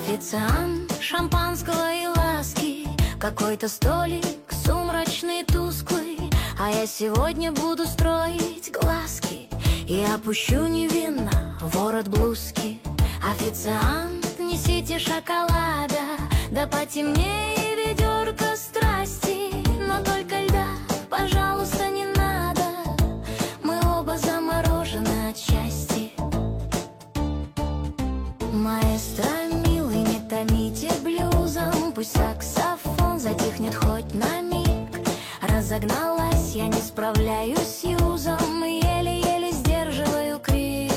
Официант шампанского и ласки, какой-то столик сумрачный, тусклый. А я сегодня буду строить глазки и опущу невинно ворот блузки. Официант, несите шоколада, да потемнее ведерко страсти. Но только льда, пожалуйста, не надо, мы оба заморожены от счастья. Маэстро, милый, не томите блюзом, пусть саксофон затихнет хоть на миг. Разогналась, я не справляюсь с юзом, еле-еле сдерживаю крик.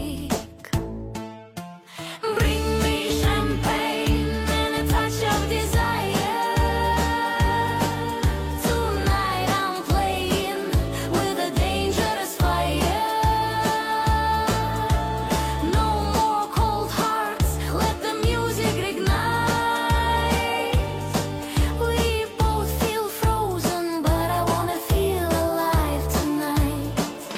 Bring me champagne and a touch of desire. Tonight I'm playing with a dangerous fire. No more cold hearts, let the music ignite. We both feel frozen, but I wanna feel alive tonight.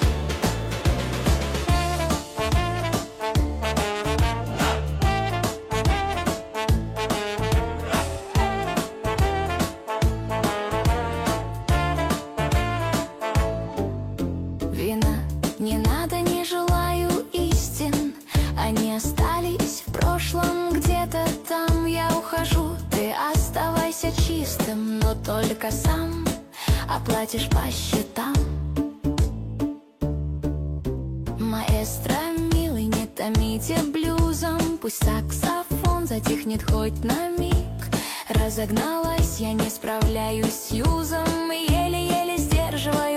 Вина не надо, не желаю истин, они остались в прошлом где-то там. Я ухожу, ты оставайся чистым, но только сам оплатишь по счетам. Маэстро, милый, не томите блюзом, пусть саксофон затихнет хоть на миг. Разогналась, я не справляюсь с юзом, еле-еле сдерживаю